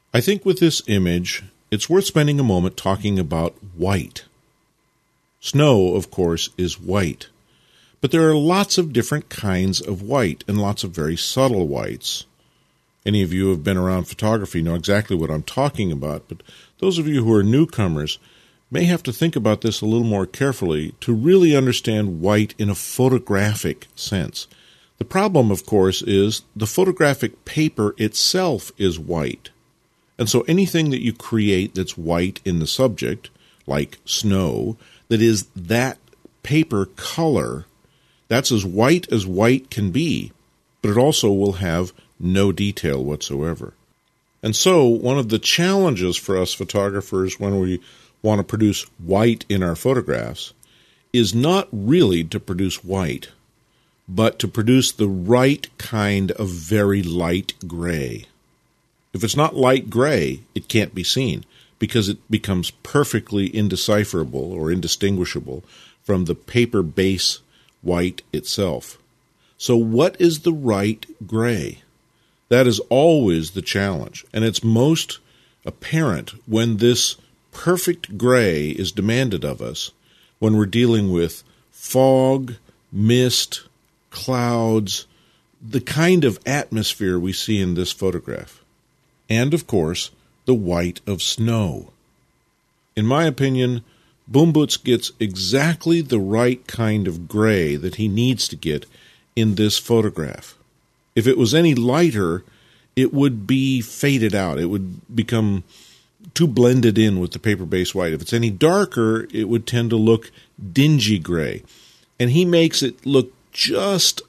I think with this image, it's worth spending a moment talking about white. Snow, of course, is white. But there are lots of different kinds of white and lots of very subtle whites. Any of you who have been around photography know exactly what I'm talking about, but those of you who are newcomers may have to think about this a little more carefully to really understand white in a photographic sense. The problem, of course, is the photographic paper itself is white. And so anything that you create that's white in the subject, like snow, that is that paper color, that's as white can be, but it also will have no detail whatsoever. And so one of the challenges for us photographers when we want to produce white in our photographs is not really to produce white, but to produce the right kind of very light gray. If it's not light gray, it can't be seen because it becomes perfectly indecipherable or indistinguishable from the paper base white itself. So what is the right gray? That is always the challenge, and it's most apparent when this perfect gray is demanded of us, when we're dealing with fog, mist, clouds, the kind of atmosphere we see in this photograph. And, of course, the white of snow. In my opinion, Boomboots gets exactly the right kind of gray that he needs to get in this photograph. If it was any lighter, it would be faded out. It would become too blended in with the paper-based white. If it's any darker, it would tend to look dingy gray. And he makes it look just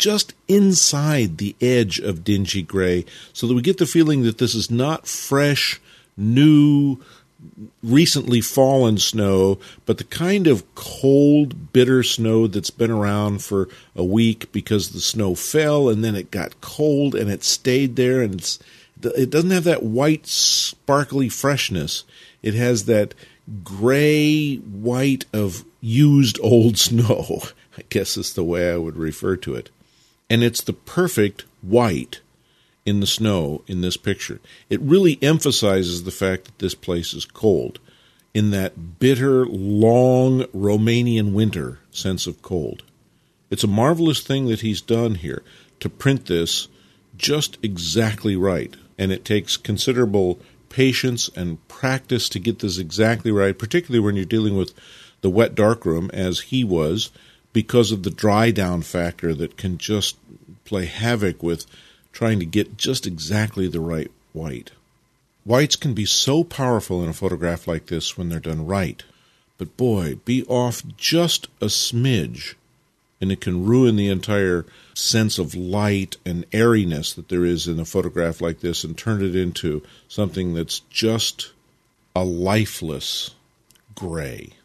inside the edge of dingy gray so that we get the feeling that this is not fresh, new, recently fallen snow, but the kind of cold, bitter snow that's been around for a week because the snow fell and then it got cold and it stayed there, and it doesn't have that white, sparkly freshness. It has that gray white of used old snow, I guess is the way I would refer to it. And it's the perfect white in the snow in this picture. It really emphasizes the fact that this place is cold in that bitter, long Romanian winter sense of cold. It's a marvelous thing that he's done here to print this just exactly right. And it takes considerable patience and practice to get this exactly right, particularly when you're dealing with the wet darkroom, as he was, because of the dry down factor that can just play havoc with trying to get just exactly the right white. Whites can be so powerful in a photograph like this when they're done right, but boy, be off just a smidge, and it can ruin the entire sense of light and airiness that there is in a photograph like this and turn it into something that's just a lifeless gray.